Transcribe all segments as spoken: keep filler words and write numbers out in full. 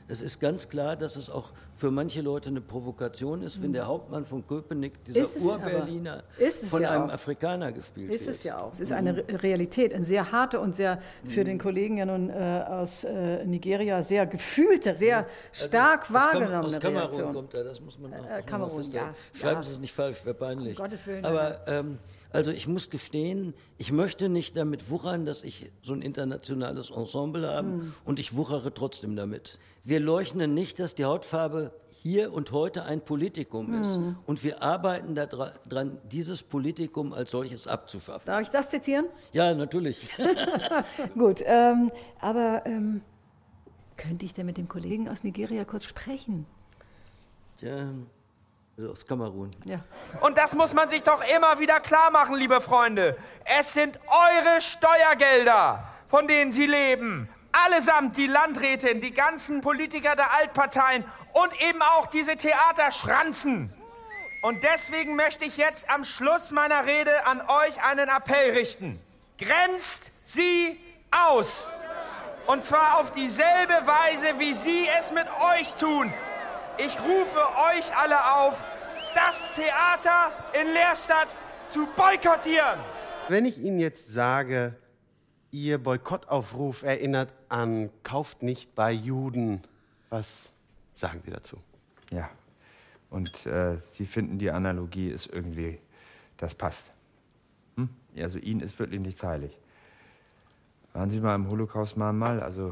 Es ist ganz klar, dass es auch für manche Leute eine Provokation ist, wenn der Hauptmann von Köpenick, dieser Ur-Berliner, von ja einem auch. Afrikaner gespielt ist wird. Ist es ja auch. Es ist eine Re- Realität, eine sehr harte und sehr, für den Kollegen ja nun äh, aus äh, Nigeria, sehr gefühlte, sehr stark also, wahrgenommene aus Kamerun Reaktion. kommt er, das muss man auch, Äh, auch Kamerun, feststellen. ja. Schreiben ja. Sie es nicht falsch, wäre peinlich. Um Gottes Willen, Aber ähm, also ich muss gestehen, ich möchte nicht damit wuchern, dass ich so ein internationales Ensemble habe Hm. und ich wuchere trotzdem damit. Wir leugnen nicht, dass die Hautfarbe hier und heute ein Politikum ist. Hm. Und wir arbeiten daran, dieses Politikum als solches abzuschaffen. Darf ich das zitieren? Ja, natürlich. Gut, ähm, aber ähm, könnte ich denn mit dem Kollegen aus Nigeria kurz sprechen? Ja, also aus Kamerun. Ja. Und das muss man sich doch immer wieder klar machen, liebe Freunde. Es sind eure Steuergelder, von denen Sie leben. Allesamt, die Landrätin, die ganzen Politiker der Altparteien und eben auch diese Theaterschranzen. Und deswegen möchte ich jetzt am Schluss meiner Rede an euch einen Appell richten. Grenzt sie aus. Und zwar auf dieselbe Weise, wie sie es mit euch tun. Ich rufe euch alle auf, das Theater in Leerstadt zu boykottieren. Wenn ich Ihnen jetzt sage, Ihr Boykottaufruf erinnert an Kauft nicht bei Juden, was sagen Sie dazu? Ja, und äh, Sie finden, die Analogie ist irgendwie, das passt. Hm? Also Ihnen ist wirklich nichts heilig. Waren Sie mal im Holocaust mal mal, also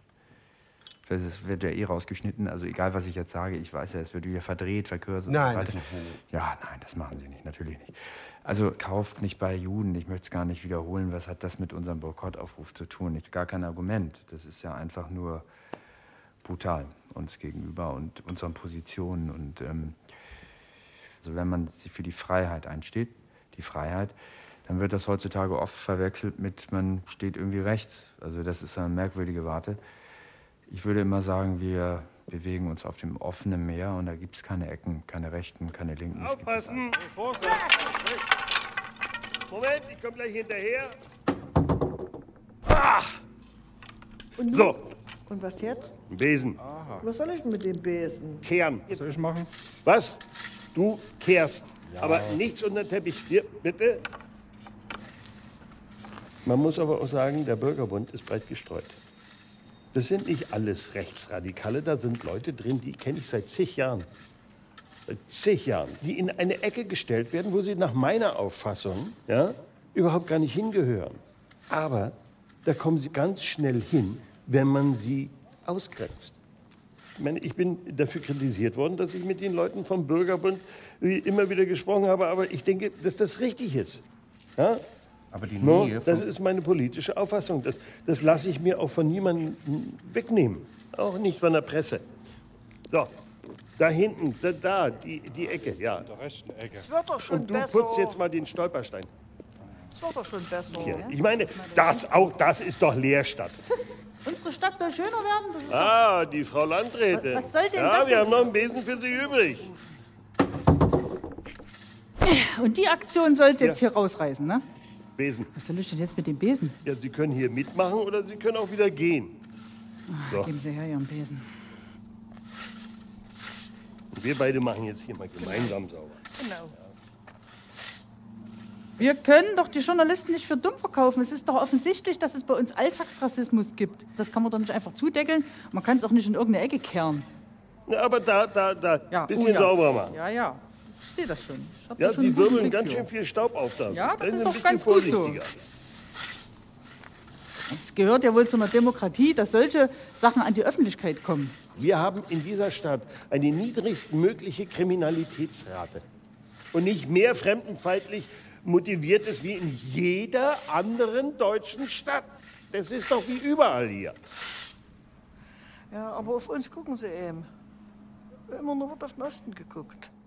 das wird ja eh rausgeschnitten, also egal, was ich jetzt sage, ich weiß ja, es wird wieder verdreht, verkürzt. Nein, und das so Ja, nein, das machen Sie nicht, natürlich nicht. Also kauft nicht bei Juden, ich möchte es gar nicht wiederholen, was hat das mit unserem Boykottaufruf zu tun? Ist gar kein Argument, das ist ja einfach nur brutal uns gegenüber und unseren Positionen. Und ähm, also wenn man für die Freiheit einsteht, die Freiheit, dann wird das heutzutage oft verwechselt mit, man steht irgendwie rechts. Also das ist eine merkwürdige Warte. Ich würde immer sagen, wir bewegen uns auf dem offenen Meer und da gibt es keine Ecken, keine Rechten, keine Linken. Aufpassen! Moment, ich komme gleich hinterher. Ah! Und so. Und was jetzt? Ein Besen. Aha. Was soll ich denn mit dem Besen? Kehren. Was soll ich machen? Was? Du kehrst. Ja. Aber nichts unter den Teppich. Hier, bitte. Man muss aber auch sagen, der Bürgerbund ist breit gestreut. Das sind nicht alles Rechtsradikale, da sind Leute drin, die kenne ich seit zig Jahren. Seit zig Jahren. Die in eine Ecke gestellt werden, wo sie nach meiner Auffassung ja, überhaupt gar nicht hingehören. Aber da kommen sie ganz schnell hin, wenn man sie ausgrenzt. Ich meine, ich bin dafür kritisiert worden, dass ich mit den Leuten vom Bürgerbund immer wieder gesprochen habe, aber ich denke, dass das richtig ist. Ja? Aber die No, Nähe das ist meine politische Auffassung. Das, das lasse ich mir auch von niemandem wegnehmen. Auch nicht von der Presse. So, da hinten, da, da die, die Ecke, ja. In der rechten Ecke. Es wird doch schon Und du besser. putzt jetzt mal den Stolperstein. Es wird doch schon besser. Hier. Ich meine, das, auch das ist doch Leerstadt. Unsere Stadt soll schöner werden. Das ist Ah, die Frau Landrätin. Was soll denn ja, das wir jetzt? haben noch einen Besen für Sie übrig. Und die Aktion soll es jetzt Ja. hier rausreißen, ne? Besen. Was soll ich denn jetzt mit dem Besen? Ja, Sie können hier mitmachen oder Sie können auch wieder gehen. So. Geben Sie her Ihren Besen. Und wir beide machen jetzt hier mal gemeinsam sauber. Genau. Wir können doch die Journalisten nicht für dumm verkaufen. Es ist doch offensichtlich, dass es bei uns Alltagsrassismus gibt. Das kann man doch nicht einfach zudeckeln. Man kann es auch nicht in irgendeine Ecke kehren. Na, aber da, da, da, Ja, bisschen oh ja. sauberer machen. Ja, ja. Ich sehe das schon. Ich hab Ja, da schon einen Sie guten wirbeln Blick ganz für. schön viel Staub auf da. Ja, das Seien ist Sie ein auch bisschen ganz gut so. vorsichtiger. Es gehört ja wohl zu einer Demokratie, dass solche Sachen an die Öffentlichkeit kommen. Wir haben in dieser Stadt eine niedrigstmögliche Kriminalitätsrate. Und nicht mehr fremdenfeindlich motiviert ist wie in jeder anderen deutschen Stadt. Das ist doch wie überall hier. Ja, aber auf uns gucken sie eben. Immer nur wird auf den Osten geguckt.